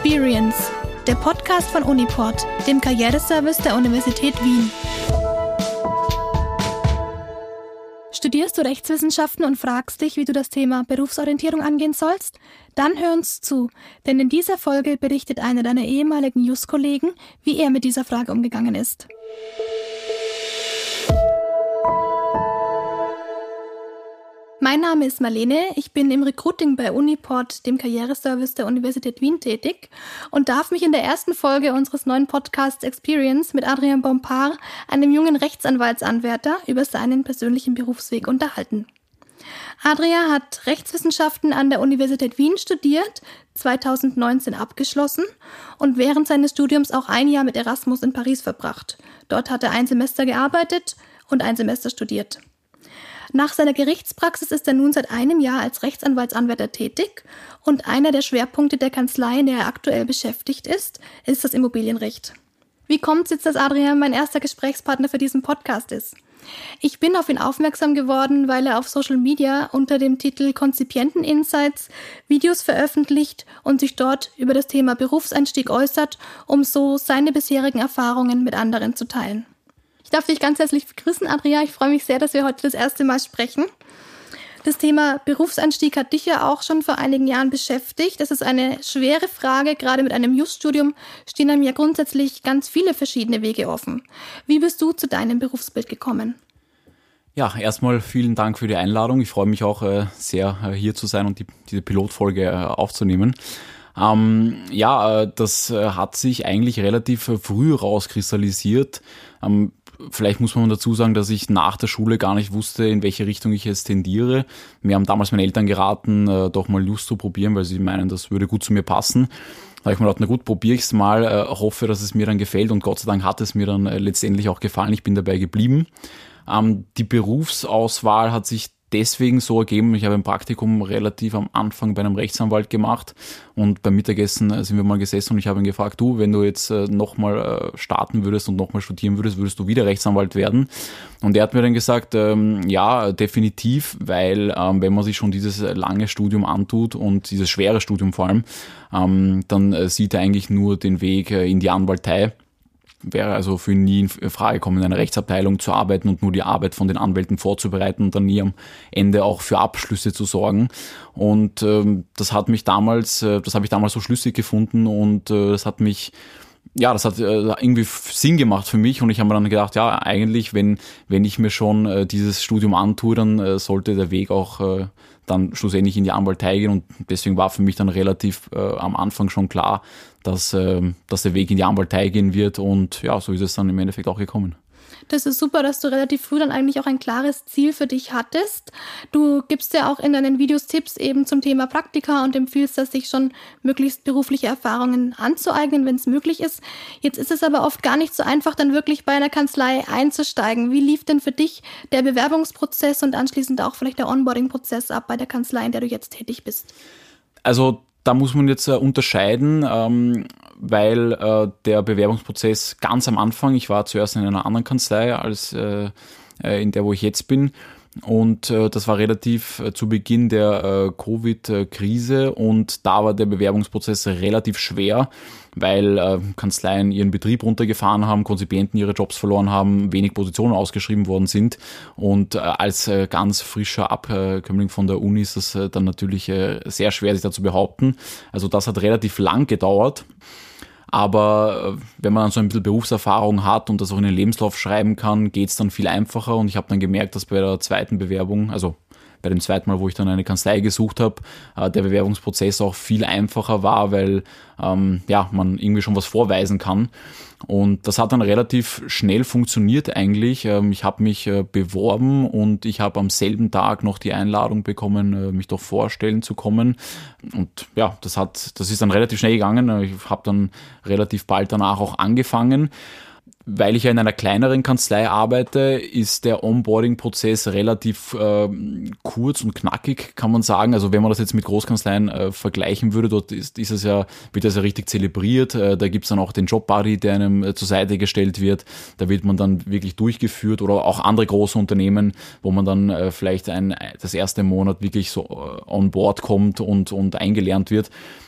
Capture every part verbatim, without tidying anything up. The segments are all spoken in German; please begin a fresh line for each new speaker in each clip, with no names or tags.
Experience, der Podcast von Uniport, dem Karriereservice der Universität Wien. Studierst du Rechtswissenschaften und fragst dich, wie du das Thema Berufsorientierung angehen sollst? Dann hör uns zu, denn in dieser Folge berichtet einer deiner ehemaligen Just-Kollegen, wie er mit dieser Frage umgegangen ist. Mein Name ist Marlene, ich bin im Recruiting bei Uniport, dem Karriereservice der Universität Wien, tätig und darf mich in der ersten Folge unseres neuen Podcasts Experience mit Adrien Bompard, einem jungen Rechtsanwaltsanwärter, über seinen persönlichen Berufsweg unterhalten. Adrien hat Rechtswissenschaften an der Universität Wien studiert, zweitausendneunzehn abgeschlossen und während seines Studiums auch ein Jahr mit Erasmus in Paris verbracht. Dort hat er ein Semester gearbeitet und ein Semester studiert. Nach seiner Gerichtspraxis ist er nun seit einem Jahr als Rechtsanwaltsanwärter tätig und einer der Schwerpunkte der Kanzlei, in der er aktuell beschäftigt ist, ist das Immobilienrecht. Wie kommt es jetzt, dass Adrien mein erster Gesprächspartner für diesen Podcast ist? Ich bin auf ihn aufmerksam geworden, weil er auf Social Media unter dem Titel Konzipienten Insights Videos veröffentlicht und sich dort über das Thema Berufseinstieg äußert, um so seine bisherigen Erfahrungen mit anderen zu teilen. Ich darf dich ganz herzlich begrüßen, Adrien. Ich freue mich sehr, dass wir heute das erste Mal sprechen. Das Thema Berufseinstieg hat dich ja auch schon vor einigen Jahren beschäftigt. Das ist eine schwere Frage. Gerade mit einem Just-Studium stehen einem ja grundsätzlich ganz viele verschiedene Wege offen. Wie bist du zu deinem Berufsbild gekommen?
Ja, erstmal vielen Dank für die Einladung. Ich freue mich auch äh, sehr, äh, hier zu sein und die, diese Pilotfolge äh, aufzunehmen. Ähm, ja, äh, das äh, hat sich eigentlich relativ äh, früh rauskristallisiert. Ähm, Vielleicht muss man dazu sagen, dass ich nach der Schule gar nicht wusste, in welche Richtung ich jetzt tendiere. Mir haben damals meine Eltern geraten, äh, doch mal Just zu probieren, weil sie meinen, das würde gut zu mir passen. Da habe ich mir gedacht, na gut, probiere ich es mal, äh, hoffe, dass es mir dann gefällt und Gott sei Dank hat es mir dann äh, letztendlich auch gefallen. Ich bin dabei geblieben. Ähm, die Berufsauswahl hat sich deswegen so ergeben. Ich habe ein Praktikum relativ am Anfang bei einem Rechtsanwalt gemacht und beim Mittagessen sind wir mal gesessen und ich habe ihn gefragt, du, wenn du jetzt nochmal starten würdest und nochmal studieren würdest, würdest du wieder Rechtsanwalt werden? Und er hat mir dann gesagt, ähm, ja, definitiv, weil ähm, wenn man sich schon dieses lange Studium antut und dieses schwere Studium vor allem, ähm, dann äh, sieht er eigentlich nur den Weg äh, in die Anwaltei. Wäre also für ihn nie in Frage gekommen, in einer Rechtsabteilung zu arbeiten und nur die Arbeit von den Anwälten vorzubereiten und dann nie am Ende auch für Abschlüsse zu sorgen. Und ähm, das hat mich damals, äh, das habe ich damals so schlüssig gefunden und äh, das hat mich, ja, das hat äh, irgendwie Sinn gemacht für mich und ich habe mir dann gedacht, ja, eigentlich, wenn wenn ich mir schon äh, dieses Studium antue, dann äh, sollte der Weg auch äh, dann schlussendlich in die Anwaltei gehen und deswegen war für mich dann relativ äh, am Anfang schon klar, dass, äh, dass der Weg in die Anwaltei gehen wird und ja, so ist es dann im Endeffekt auch gekommen.
Das ist super, dass du relativ früh dann eigentlich auch ein klares Ziel für dich hattest. Du gibst ja auch in deinen Videos Tipps eben zum Thema Praktika und empfiehlst, dass sich schon möglichst berufliche Erfahrungen anzueignen, wenn es möglich ist. Jetzt ist es aber oft gar nicht so einfach, dann wirklich bei einer Kanzlei einzusteigen. Wie lief denn für dich der Bewerbungsprozess und anschließend auch vielleicht der Onboarding-Prozess ab bei der Kanzlei, in der du jetzt tätig bist?
Also da muss man jetzt äh, unterscheiden, ähm, weil äh, der Bewerbungsprozess ganz am Anfang, ich war zuerst in einer anderen Kanzlei als äh, in der, wo ich jetzt bin. Und äh, das war relativ äh, zu Beginn der äh, Covid-Krise und da war der Bewerbungsprozess relativ schwer, weil äh, Kanzleien ihren Betrieb runtergefahren haben, Konzipienten ihre Jobs verloren haben, wenig Positionen ausgeschrieben worden sind und äh, als äh, ganz frischer Abkömmling von der Uni ist das äh, dann natürlich äh, sehr schwer, sich da zu behaupten. Also das hat relativ lang gedauert. Aber wenn man dann so ein bisschen Berufserfahrung hat und das auch in den Lebenslauf schreiben kann, geht's dann viel einfacher. Und ich habe dann gemerkt, dass bei der zweiten Bewerbung, also bei dem zweiten Mal, wo ich dann eine Kanzlei gesucht habe, der Bewerbungsprozess auch viel einfacher war, weil ähm, ja man irgendwie schon was vorweisen kann. Und das hat dann relativ schnell funktioniert eigentlich. Ich habe mich beworben und ich habe am selben Tag noch die Einladung bekommen, mich doch vorstellen zu kommen. Und ja, das hat, das ist dann relativ schnell gegangen. Ich habe dann relativ bald danach auch angefangen. Weil ich ja in einer kleineren Kanzlei arbeite, ist der Onboarding-Prozess relativ äh, kurz und knackig, kann man sagen. Also wenn man das jetzt mit Großkanzleien äh, vergleichen würde, dort ist, ist es ja, wird das ja richtig zelebriert. Äh, da gibt's dann auch den Jobbuddy, der einem äh, zur Seite gestellt wird. Da wird man dann wirklich durchgeführt oder auch andere große Unternehmen, wo man dann äh, vielleicht ein, das erste Monat wirklich so äh, on board kommt und, und eingelernt wird.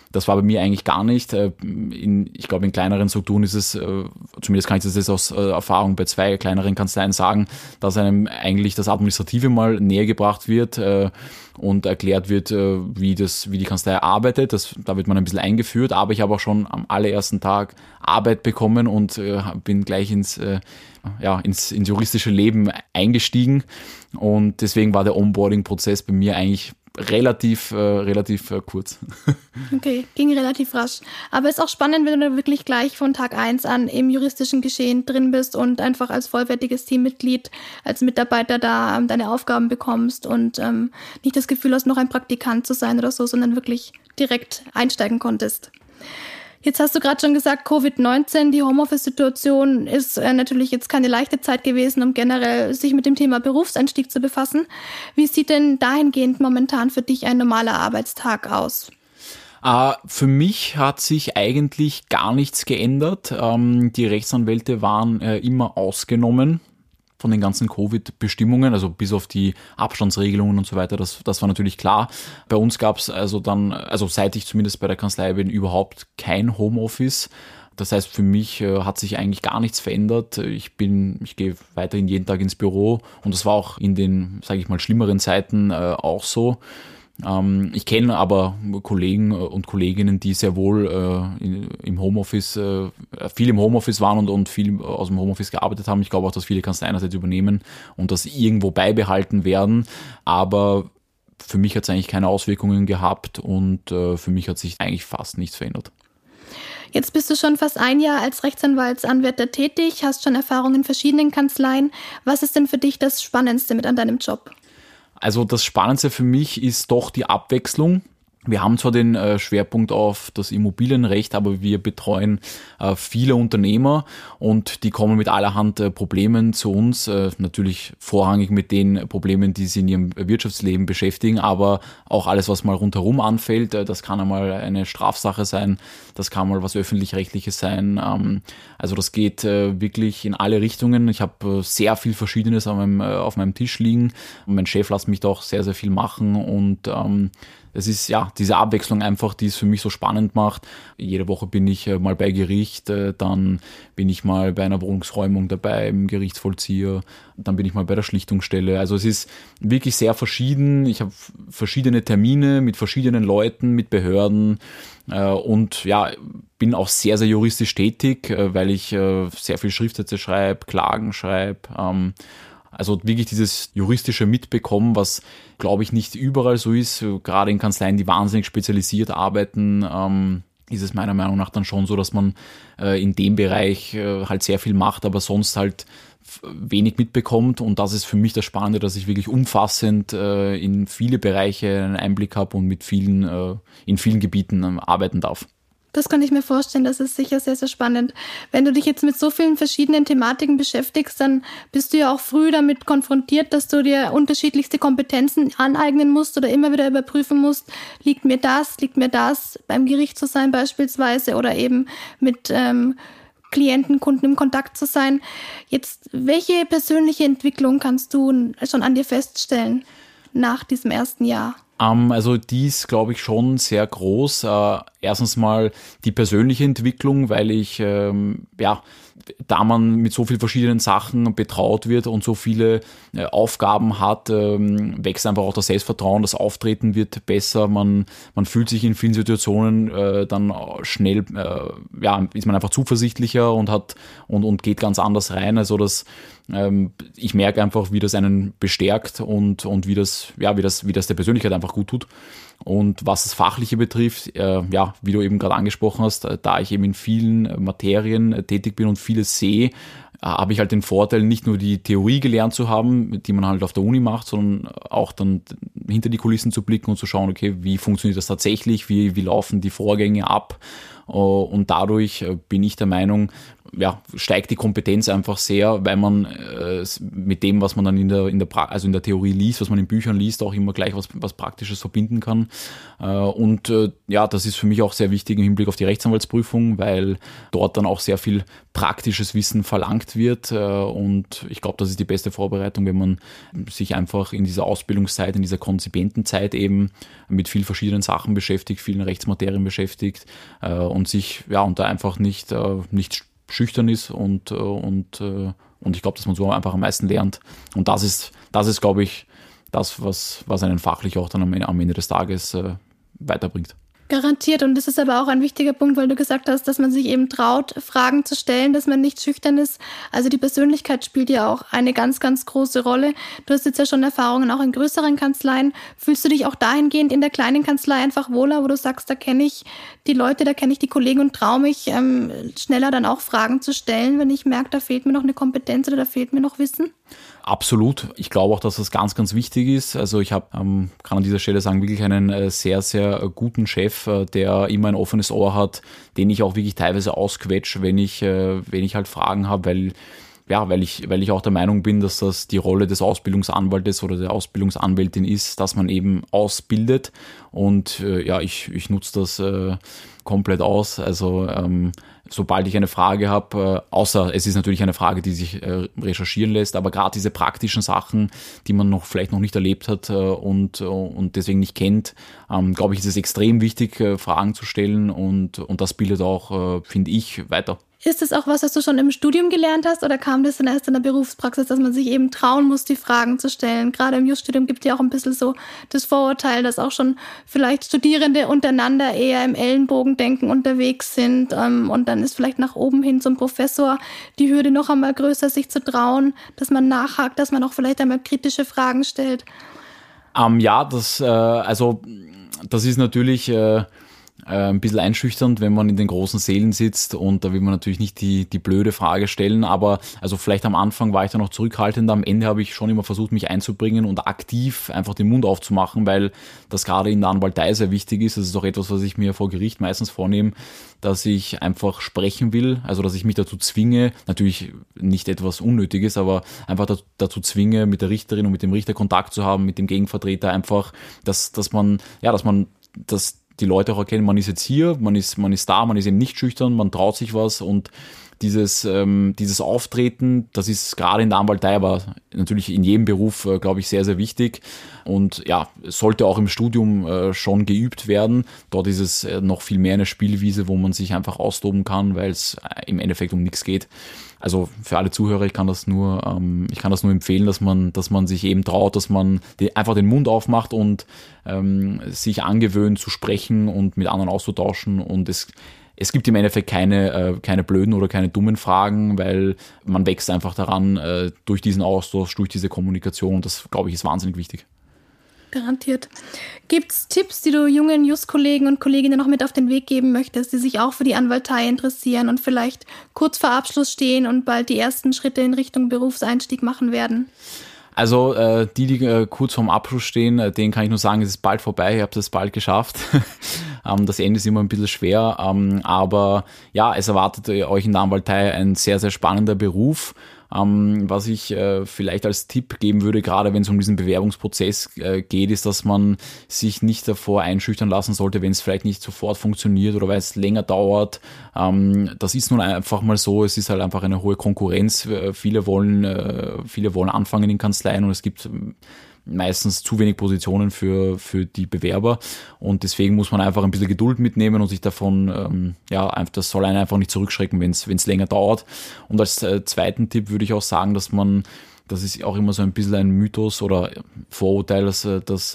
Das war bei mir eigentlich gar nicht. In, ich glaube, in kleineren Strukturen ist es, zumindest kann ich das jetzt aus Erfahrung bei zwei kleineren Kanzleien sagen, dass einem eigentlich das Administrative mal näher gebracht wird und erklärt wird, wie das, wie die Kanzlei arbeitet. Das, da wird man ein bisschen eingeführt, aber ich habe auch schon am allerersten Tag Arbeit bekommen und bin gleich ins, ja, ins, ins juristische Leben eingestiegen. Und deswegen war der Onboarding-Prozess bei mir eigentlich relativ, äh, relativ äh, kurz.
Okay, ging relativ rasch. Aber ist auch spannend, wenn du da wirklich gleich von Tag eins an im juristischen Geschehen drin bist und einfach als vollwertiges Teammitglied, als Mitarbeiter da ähm, deine Aufgaben bekommst und ähm, nicht das Gefühl hast, noch ein Praktikant zu sein oder so, sondern wirklich direkt einsteigen konntest. Jetzt hast du gerade schon gesagt, Covid neunzehn, die Homeoffice-Situation ist äh, natürlich jetzt keine leichte Zeit gewesen, um generell sich mit dem Thema Berufseinstieg zu befassen. Wie sieht denn dahingehend momentan für dich ein normaler Arbeitstag aus?
Uh, für mich hat sich eigentlich gar nichts geändert. Ähm, die Rechtsanwälte waren äh, immer ausgenommen von den ganzen Covid-Bestimmungen, also bis auf die Abstandsregelungen und so weiter, das, das war natürlich klar. Bei uns gab es also dann, also seit ich zumindest bei der Kanzlei bin, überhaupt kein Homeoffice. Das heißt, für mich äh, hat sich eigentlich gar nichts verändert. Ich bin, ich gehe weiterhin jeden Tag ins Büro und das war auch in den, sage ich mal, schlimmeren Zeiten äh, auch so. Ähm, ich kenne aber Kollegen und Kolleginnen, die sehr wohl äh, in, im Homeoffice, äh, viel im Homeoffice waren und, und viel aus dem Homeoffice gearbeitet haben. Ich glaube auch, dass viele Kanzleien das jetzt übernehmen und das irgendwo beibehalten werden. Aber für mich hat es eigentlich keine Auswirkungen gehabt und äh, für mich hat sich eigentlich fast nichts verändert.
Jetzt bist du schon fast ein Jahr als Rechtsanwaltsanwärter tätig, hast schon Erfahrung in verschiedenen Kanzleien. Was ist denn für dich das Spannendste mit an deinem Job?
Also das Spannendste für mich ist doch die Abwechslung. Wir haben zwar den äh, Schwerpunkt auf das Immobilienrecht, aber wir betreuen äh, viele Unternehmer und die kommen mit allerhand äh, Problemen zu uns. Äh, natürlich vorrangig mit den Problemen, die sie in ihrem Wirtschaftsleben beschäftigen, aber auch alles, was mal rundherum anfällt. Äh, das kann einmal eine Strafsache sein, das kann mal was Öffentlich-Rechtliches sein. Ähm, also das geht äh, wirklich in alle Richtungen. Ich habe äh, sehr viel Verschiedenes auf meinem, äh, auf meinem Tisch liegen. Und mein Chef lässt mich da auch sehr, sehr viel machen und ähm, es ist ja diese Abwechslung einfach, die es für mich so spannend macht. Jede Woche bin ich mal bei Gericht, dann bin ich mal bei einer Wohnungsräumung dabei im Gerichtsvollzieher, dann bin ich mal bei der Schlichtungsstelle. Also es ist wirklich sehr verschieden. Ich habe verschiedene Termine mit verschiedenen Leuten, mit Behörden und ja, bin auch sehr, sehr juristisch tätig, weil ich sehr viel Schriftsätze schreibe, Klagen schreibe. Also wirklich dieses juristische Mitbekommen, was, glaube ich, nicht überall so ist. Gerade in Kanzleien, die wahnsinnig spezialisiert arbeiten, ähm, ist es meiner Meinung nach dann schon so, dass man äh, in dem Bereich äh, halt sehr viel macht, aber sonst halt wenig mitbekommt. Und das ist für mich das Spannende, dass ich wirklich umfassend äh, in viele Bereiche einen Einblick habe und mit vielen, äh, in vielen Gebieten äh, arbeiten darf.
Das kann ich mir vorstellen, das ist sicher sehr, sehr spannend. Wenn du dich jetzt mit so vielen verschiedenen Thematiken beschäftigst, dann bist du ja auch früh damit konfrontiert, dass du dir unterschiedlichste Kompetenzen aneignen musst oder immer wieder überprüfen musst, liegt mir das, liegt mir das, beim Gericht zu sein beispielsweise oder eben mit ähm, Klienten, Kunden im Kontakt zu sein. Jetzt, welche persönliche Entwicklung kannst du schon an dir feststellen nach diesem ersten Jahr?
Um, also die ist, glaube ich, schon sehr groß. Uh, erstens mal die persönliche Entwicklung, weil ich, ähm, ja, da man mit so vielen verschiedenen Sachen betraut wird und so viele äh, Aufgaben hat, ähm, wächst einfach auch das Selbstvertrauen, das Auftreten wird besser, man, man fühlt sich in vielen Situationen äh, dann schnell, äh, ja, ist man einfach zuversichtlicher und hat und, und geht ganz anders rein. Also das, ähm, ich merke einfach, wie das einen bestärkt und, und wie das, ja, wie das, wie das der Persönlichkeit einfach gut tut. Und was das Fachliche betrifft, äh, ja, wie du eben gerade angesprochen hast, äh, da ich eben in vielen Materien äh, tätig bin und vieles sehe, äh, habe ich halt den Vorteil, nicht nur die Theorie gelernt zu haben, die man halt auf der Uni macht, sondern auch dann hinter die Kulissen zu blicken und zu schauen, okay, wie funktioniert das tatsächlich, wie, wie laufen die Vorgänge ab. Und dadurch bin ich der Meinung, ja, steigt die Kompetenz einfach sehr, weil man äh, mit dem, was man dann in der, in der, pra- also in der Theorie liest, was man in Büchern liest, auch immer gleich was, was Praktisches verbinden kann. Äh, und äh, ja, das ist für mich auch sehr wichtig im Hinblick auf die Rechtsanwaltsprüfung, weil dort dann auch sehr viel praktisches Wissen verlangt wird. Äh, und ich glaube, das ist die beste Vorbereitung, wenn man sich einfach in dieser Ausbildungszeit, in dieser Konzipentenzeit eben mit viel verschiedenen Sachen beschäftigt, vielen Rechtsmaterien beschäftigt äh, und sich ja und da einfach nicht, äh, nicht schüchtern ist und, und, und ich glaube, dass man so einfach am meisten lernt. Und das ist, das ist, glaube ich, das, was, was einen fachlich auch dann am, am Ende des Tages äh, weiterbringt.
Garantiert. Und das ist aber auch ein wichtiger Punkt, weil du gesagt hast, dass man sich eben traut, Fragen zu stellen, dass man nicht schüchtern ist. Also die Persönlichkeit spielt ja auch eine ganz, ganz große Rolle. Du hast jetzt ja schon Erfahrungen auch in größeren Kanzleien. Fühlst du dich auch dahingehend in der kleinen Kanzlei einfach wohler, wo du sagst, da kenne ich die Leute, da kenne ich die Kollegen und traue mich ähm, schneller dann auch Fragen zu stellen, wenn ich merke, da fehlt mir noch eine Kompetenz oder da fehlt mir noch Wissen?
Absolut. Ich glaube auch, dass das ganz, ganz wichtig ist. Also ich habe, ähm, kann an dieser Stelle sagen, wirklich einen äh, sehr, sehr äh, guten Chef, äh, der immer ein offenes Ohr hat, den ich auch wirklich teilweise ausquetsche, wenn ich, äh, wenn ich halt Fragen habe, weil ja, weil ich, weil ich auch der Meinung bin, dass das die Rolle des Ausbildungsanwaltes oder der Ausbildungsanwältin ist, dass man eben ausbildet. Und äh, ja, ich, ich nutze das äh, komplett aus. Also ähm, sobald ich eine Frage habe, äh, außer es ist natürlich eine Frage, die sich äh, recherchieren lässt, aber gerade diese praktischen Sachen, die man noch vielleicht noch nicht erlebt hat äh, und, äh, und deswegen nicht kennt, ähm, glaube ich, ist es extrem wichtig, äh, Fragen zu stellen und, und das bildet auch, äh, finde ich, weiter.
Ist das auch was, was du schon im Studium gelernt hast oder kam das dann erst in der Berufspraxis, dass man sich eben trauen muss, die Fragen zu stellen? Gerade im Jurastudium gibt es ja auch ein bisschen so das Vorurteil, dass auch schon vielleicht Studierende untereinander eher im Ellenbogendenken unterwegs sind ähm, und dann ist vielleicht nach oben hin zum Professor die Hürde noch einmal größer, sich zu trauen, dass man nachhakt, dass man auch vielleicht einmal kritische Fragen stellt.
Ähm, ja, das, äh, also, das ist natürlich äh, ein bisschen einschüchternd, wenn man in den großen Sälen sitzt und da will man natürlich nicht die, die blöde Frage stellen, aber also vielleicht am Anfang war ich da noch zurückhaltender, am Ende habe ich schon immer versucht, mich einzubringen und aktiv einfach den Mund aufzumachen, weil das gerade in der Anwaltei sehr wichtig ist. Das ist auch etwas, was ich mir vor Gericht meistens vornehme, dass ich einfach sprechen will, also dass ich mich dazu zwinge, natürlich nicht etwas Unnötiges, aber einfach dazu zwinge, mit der Richterin und mit dem Richter Kontakt zu haben, mit dem Gegenvertreter einfach, dass, dass man, ja, dass man, dass die Leute auch erkennen, man ist jetzt hier, man ist, man ist da, man ist eben nicht schüchtern, man traut sich was und dieses, ähm, dieses Auftreten, das ist gerade in der Anwaltei, aber natürlich in jedem Beruf, äh, glaube ich, sehr, sehr wichtig und ja, sollte auch im Studium äh, schon geübt werden. Dort ist es äh, noch viel mehr eine Spielwiese, wo man sich einfach austoben kann, weil es äh, im Endeffekt um nichts geht. Also für alle Zuhörer, ich kann das nur, ähm, ich kann das nur empfehlen, dass man, dass man sich eben traut, dass man die, einfach den Mund aufmacht und ähm, sich angewöhnt zu sprechen und mit anderen auszutauschen und es Es gibt im Endeffekt keine, äh, keine blöden oder keine dummen Fragen, weil man wächst einfach daran äh, durch diesen Austausch, durch diese Kommunikation und das, glaube ich, ist wahnsinnig wichtig.
Garantiert. Gibt es Tipps, die du jungen Just-Kollegen und Kolleginnen noch mit auf den Weg geben möchtest, die sich auch für die Anwaltei interessieren und vielleicht kurz vor Abschluss stehen und bald die ersten Schritte in Richtung Berufseinstieg machen werden?
Also äh, die, die äh, kurz vorm Abschluss stehen, äh, denen kann ich nur sagen, es ist bald vorbei, ihr habt es bald geschafft. ähm, das Ende ist immer ein bisschen schwer, ähm, aber ja, es erwartet äh, euch in der Anwaltei ein sehr, sehr spannender Beruf. Ähm, was ich äh, vielleicht als Tipp geben würde, gerade wenn es um diesen Bewerbungsprozess äh, geht, ist, dass man sich nicht davor einschüchtern lassen sollte, wenn es vielleicht nicht sofort funktioniert oder weil es länger dauert. Ähm, das ist nun einfach mal so, es ist halt einfach eine hohe Konkurrenz. Äh, viele wollen, äh, viele wollen anfangen in Kanzleien und es gibt meistens zu wenig Positionen für, für die Bewerber und deswegen muss man einfach ein bisschen Geduld mitnehmen und sich davon, ähm, ja, das soll einen einfach nicht zurückschrecken, wenn es wenn es länger dauert. Und als äh, zweiten Tipp würde ich auch sagen, dass man, das ist auch immer so ein bisschen ein Mythos oder Vorurteil, dass, dass,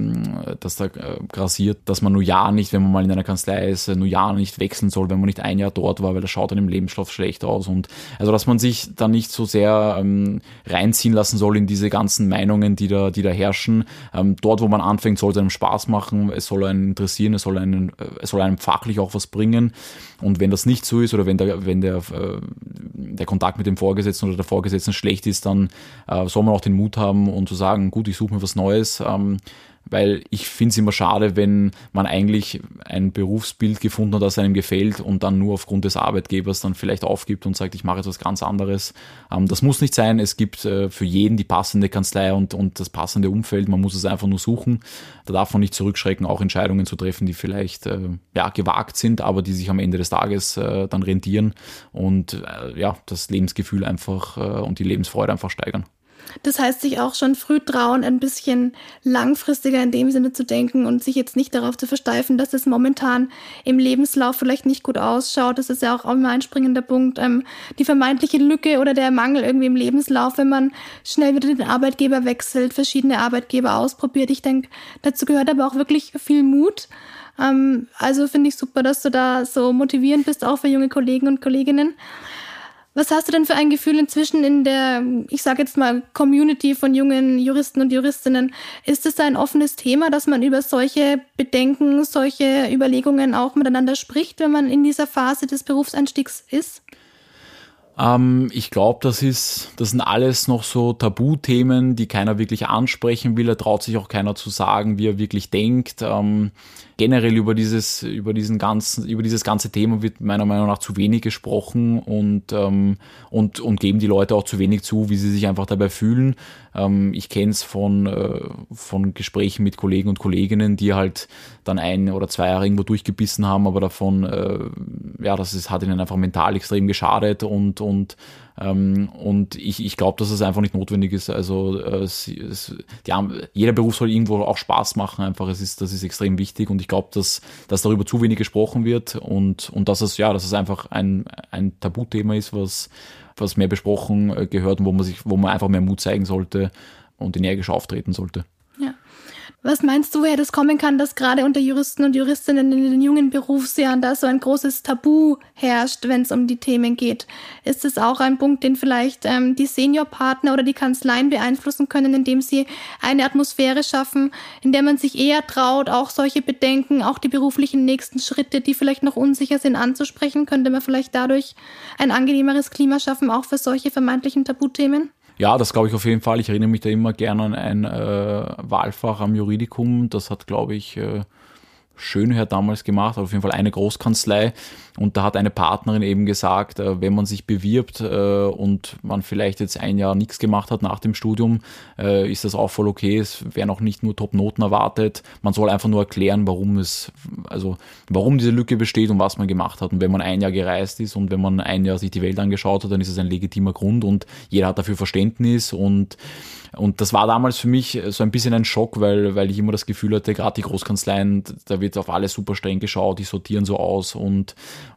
dass da grassiert, dass man nur ja nicht, wenn man mal in einer Kanzlei ist, nur ja nicht wechseln soll, wenn man nicht ein Jahr dort war, weil das schaut dann im Lebenslauf schlecht aus. Und also, dass man sich da nicht so sehr ähm, reinziehen lassen soll in diese ganzen Meinungen, die da, die da herrschen. Ähm, dort, wo man anfängt, soll es einem Spaß machen, es soll einen interessieren, es soll einen, es soll einem fachlich auch was bringen. Und wenn das nicht so ist oder wenn der, wenn der, äh, der Kontakt mit dem Vorgesetzten oder der Vorgesetzten schlecht ist, dann äh, soll man auch den Mut haben und zu sagen, gut, ich suche mir was Neues. Ähm, weil ich finde es immer schade, wenn man eigentlich ein Berufsbild gefunden hat, das einem gefällt und dann nur aufgrund des Arbeitgebers dann vielleicht aufgibt und sagt, ich mache etwas ganz anderes. Ähm, das muss nicht sein. Es gibt äh, für jeden die passende Kanzlei und, und das passende Umfeld. Man muss es einfach nur suchen. Da darf man nicht zurückschrecken, auch Entscheidungen zu treffen, die vielleicht äh, ja, gewagt sind, aber die sich am Ende des Tages äh, dann rentieren und äh, ja, das Lebensgefühl einfach äh, und die Lebensfreude einfach steigern.
Das heißt, sich auch schon früh trauen, ein bisschen langfristiger in dem Sinne zu denken und sich jetzt nicht darauf zu versteifen, dass es momentan im Lebenslauf vielleicht nicht gut ausschaut. Das ist ja auch immer ein springender Punkt. Ähm, die vermeintliche Lücke oder der Mangel irgendwie im Lebenslauf, wenn man schnell wieder den Arbeitgeber wechselt, verschiedene Arbeitgeber ausprobiert. Ich denke, dazu gehört aber auch wirklich viel Mut. Ähm, also finde ich super, dass du da so motivierend bist, auch für junge Kollegen und Kolleginnen. Was hast du denn für ein Gefühl inzwischen in der, ich sage jetzt mal, Community von jungen Juristen und Juristinnen? Ist es ein offenes Thema, dass man über solche Bedenken, solche Überlegungen auch miteinander spricht, wenn man in dieser Phase des Berufseinstiegs ist?
Ähm, ich glaube, das ist, das sind alles noch so Tabuthemen, die keiner wirklich ansprechen will. Da traut sich auch keiner zu sagen, wie er wirklich denkt. Ähm, generell über dieses, über diesen ganzen, über dieses ganze Thema wird meiner Meinung nach zu wenig gesprochen und, ähm, und, und geben die Leute auch zu wenig zu, wie sie sich einfach dabei fühlen. Ähm, ich kenne es von, äh, von Gesprächen mit Kollegen und Kolleginnen, die halt dann ein oder zwei Jahre irgendwo durchgebissen haben, aber davon, äh, ja, das ist, hat ihnen einfach mental extrem geschadet und, und Ähm, und ich, ich glaube, dass es einfach nicht notwendig ist. Also äh, es, es, die haben, jeder Beruf soll irgendwo auch Spaß machen. Einfach, es ist, das ist extrem wichtig. Und ich glaube, dass, dass darüber zu wenig gesprochen wird und, und dass es ja, dass es einfach ein, ein Tabuthema ist, was, was mehr besprochen gehört und wo man sich, wo man einfach mehr Mut zeigen sollte und energisch auftreten sollte.
Ja. Was meinst du, woher das kommen kann, dass gerade unter Juristen und Juristinnen in den jungen Berufsjahren da so ein großes Tabu herrscht, wenn es um die Themen geht? Ist es auch ein Punkt, den vielleicht ähm, die Seniorpartner oder die Kanzleien beeinflussen können, indem sie eine Atmosphäre schaffen, in der man sich eher traut, auch solche Bedenken, auch die beruflichen nächsten Schritte, die vielleicht noch unsicher sind, anzusprechen? Könnte man vielleicht dadurch ein angenehmeres Klima schaffen, auch für solche vermeintlichen Tabuthemen?
Ja, das glaube ich auf jeden Fall. Ich erinnere mich da immer gerne an ein äh, Wahlfach am Juridikum. Das hat, glaube ich, äh, Schönherr damals gemacht, auf jeden Fall eine Großkanzlei. Und da hat eine Partnerin eben gesagt, äh, wenn man sich bewirbt äh, und man vielleicht jetzt ein Jahr nichts gemacht hat nach dem Studium, äh, ist das auch voll okay. Es werden auch nicht nur Top-Noten erwartet. Man soll einfach nur erklären, warum es, also warum diese Lücke besteht und was man gemacht hat. Und wenn man ein Jahr gereist ist und wenn man ein Jahr sich die Welt angeschaut hat, dann ist es ein legitimer Grund und jeder hat dafür Verständnis und Und das war damals für mich so ein bisschen ein Schock, weil, weil ich immer das Gefühl hatte, gerade die Großkanzleien, da wird auf alles super streng geschaut, die sortieren so aus und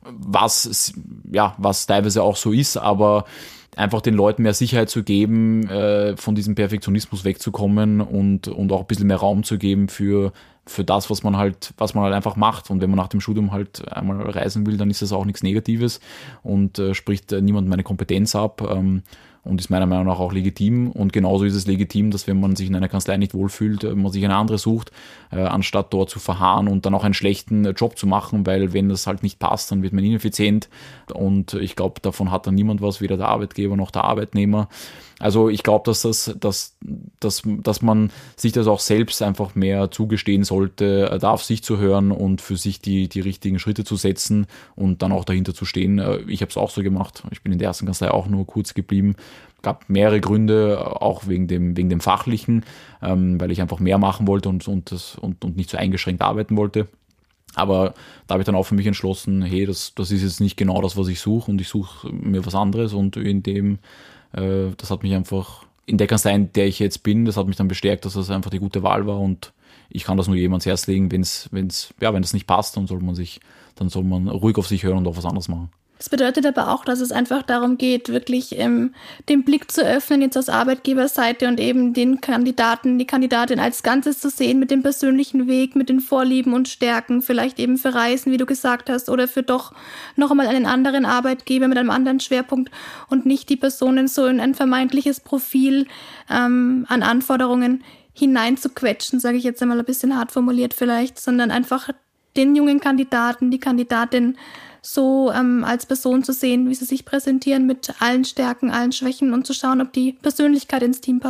was, ja, was teilweise auch so ist, aber einfach den Leuten mehr Sicherheit zu geben, äh, von diesem Perfektionismus wegzukommen und, und auch ein bisschen mehr Raum zu geben für, für das, was man halt, was man halt einfach macht. Und wenn man nach dem Studium halt einmal reisen will, dann ist das auch nichts Negatives und äh, spricht äh, niemand meine Kompetenz ab. Ähm, und ist meiner Meinung nach auch legitim. Und genauso ist es legitim, dass wenn man sich in einer Kanzlei nicht wohlfühlt, man sich eine andere sucht, äh, anstatt dort zu verharren und dann auch einen schlechten Job zu machen, weil wenn das halt nicht passt, dann wird man ineffizient. Und ich glaube, davon hat dann niemand was, weder der Arbeitgeber noch der Arbeitnehmer. Also ich glaube, dass das, dass, dass, dass man sich das auch selbst einfach mehr zugestehen sollte, da auf sich zu hören und für sich die, die richtigen Schritte zu setzen und dann auch dahinter zu stehen. Ich habe es auch so gemacht. Ich bin in der ersten Kanzlei auch nur kurz geblieben. Gab mehrere Gründe, auch wegen dem, wegen dem Fachlichen, ähm, weil ich einfach mehr machen wollte und, und, das, und, und nicht so eingeschränkt arbeiten wollte. Aber da habe ich dann auch für mich entschlossen, hey, das, das ist jetzt nicht genau das, was ich suche und ich suche mir was anderes und in dem das hat mich einfach, in der Kanzlei, in der ich jetzt bin, das hat mich dann bestärkt, dass das einfach die gute Wahl war und ich kann das nur jedem ans Herz legen, wenn es, wenn es, ja, wenn es nicht passt, dann soll man sich, dann soll man ruhig auf sich hören und auch was anderes machen.
Das bedeutet aber auch, dass es einfach darum geht, wirklich ähm, den Blick zu öffnen jetzt aus Arbeitgeberseite und eben den Kandidaten, die Kandidatin als Ganzes zu sehen mit dem persönlichen Weg, mit den Vorlieben und Stärken, vielleicht eben für Reisen, wie du gesagt hast, oder für doch noch einmal einen anderen Arbeitgeber mit einem anderen Schwerpunkt und nicht die Personen so in ein vermeintliches Profil ähm, an Anforderungen hineinzuquetschen, sage ich jetzt einmal ein bisschen hart formuliert vielleicht, sondern einfach den jungen Kandidaten, die Kandidatin so ähm, als Person zu sehen, wie sie sich präsentieren mit allen Stärken, allen Schwächen und zu schauen, ob die Persönlichkeit ins Team passt.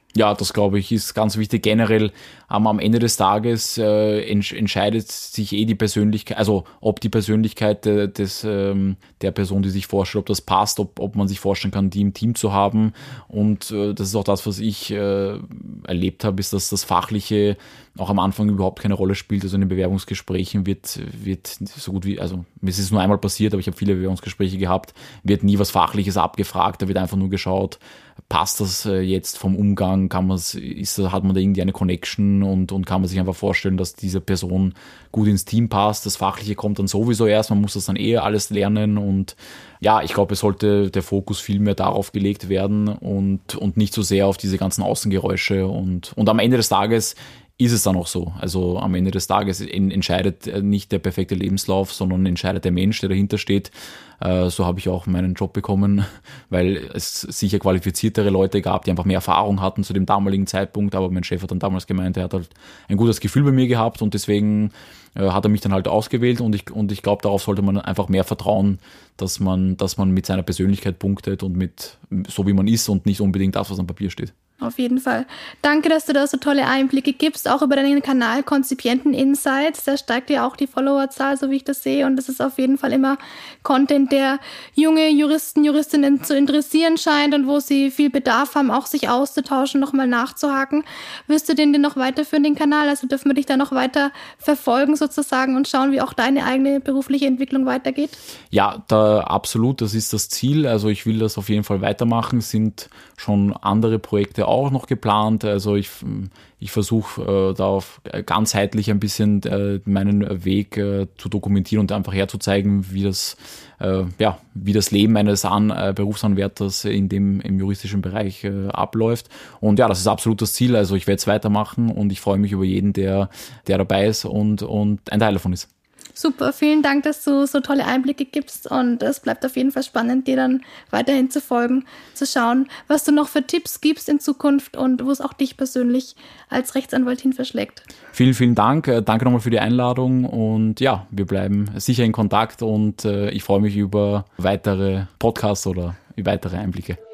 Ja, das glaube ich ist ganz wichtig. Generell ähm, am Ende des Tages äh, entsch- entscheidet sich eh die Persönlichkeit, also ob die Persönlichkeit äh, des, ähm, der Person, die sich vorstellt, ob das passt, ob, ob man sich vorstellen kann, die im Team zu haben. Und äh, das ist auch das, was ich äh, erlebt habe, ist, dass das Fachliche auch am Anfang überhaupt keine Rolle spielt. Also in den Bewerbungsgesprächen wird, wird so gut wie, also mir ist es nur einmal passiert, aber ich habe viele Bewerbungsgespräche gehabt, wird nie was Fachliches abgefragt, da wird einfach nur geschaut, passt das äh, jetzt vom Umgang, kann man ist, hat man da irgendwie eine Connection und, und kann man sich einfach vorstellen, dass diese Person gut ins Team passt. Das Fachliche kommt dann sowieso erst, man muss das dann eh alles lernen und ja, ich glaube, es sollte der Fokus viel mehr darauf gelegt werden und, und nicht so sehr auf diese ganzen Außengeräusche und, und am Ende des Tages ist es dann auch so. Also am Ende des Tages entscheidet nicht der perfekte Lebenslauf, sondern entscheidet der Mensch, der dahinter steht. So habe ich auch meinen Job bekommen, weil es sicher qualifiziertere Leute gab, die einfach mehr Erfahrung hatten zu dem damaligen Zeitpunkt. Aber mein Chef hat dann damals gemeint, er hat halt ein gutes Gefühl bei mir gehabt und deswegen hat er mich dann halt ausgewählt und ich, und ich glaube, darauf sollte man einfach mehr vertrauen, dass man, dass man mit seiner Persönlichkeit punktet und mit so wie man ist und nicht unbedingt das, was am Papier steht.
Auf jeden Fall. Danke, dass du da so tolle Einblicke gibst, auch über deinen Kanal Konzipienten Insights. Da steigt ja auch die Followerzahl, so wie ich das sehe. Und das ist auf jeden Fall immer Content, der junge Juristen, Juristinnen zu interessieren scheint und wo sie viel Bedarf haben, auch sich auszutauschen, nochmal nachzuhaken. Wirst du den denn noch weiterführen, den Kanal? Also dürfen wir dich da noch weiter verfolgen sozusagen und schauen, wie auch deine eigene berufliche Entwicklung weitergeht?
Ja, da absolut. Das ist das Ziel. Also ich will das auf jeden Fall weitermachen. Es sind schon andere Projekte auch noch geplant. Also ich, ich versuche äh, da auf ganzheitlich ein bisschen äh, meinen Weg äh, zu dokumentieren und einfach herzuzeigen, wie das, äh, ja, wie das Leben eines An- äh, Berufsanwärters in dem, im juristischen Bereich äh, abläuft. Und ja, das ist absolut das Ziel. Also ich werde es weitermachen und ich freue mich über jeden, der, der dabei ist und, und ein Teil davon ist.
Super, vielen Dank, dass du so tolle Einblicke gibst und es bleibt auf jeden Fall spannend, dir dann weiterhin zu folgen, zu schauen, was du noch für Tipps gibst in Zukunft und wo es auch dich persönlich als Rechtsanwaltin verschlägt.
Vielen, vielen Dank. Danke nochmal für die Einladung und ja, wir bleiben sicher in Kontakt und ich freue mich über weitere Podcasts oder weitere Einblicke.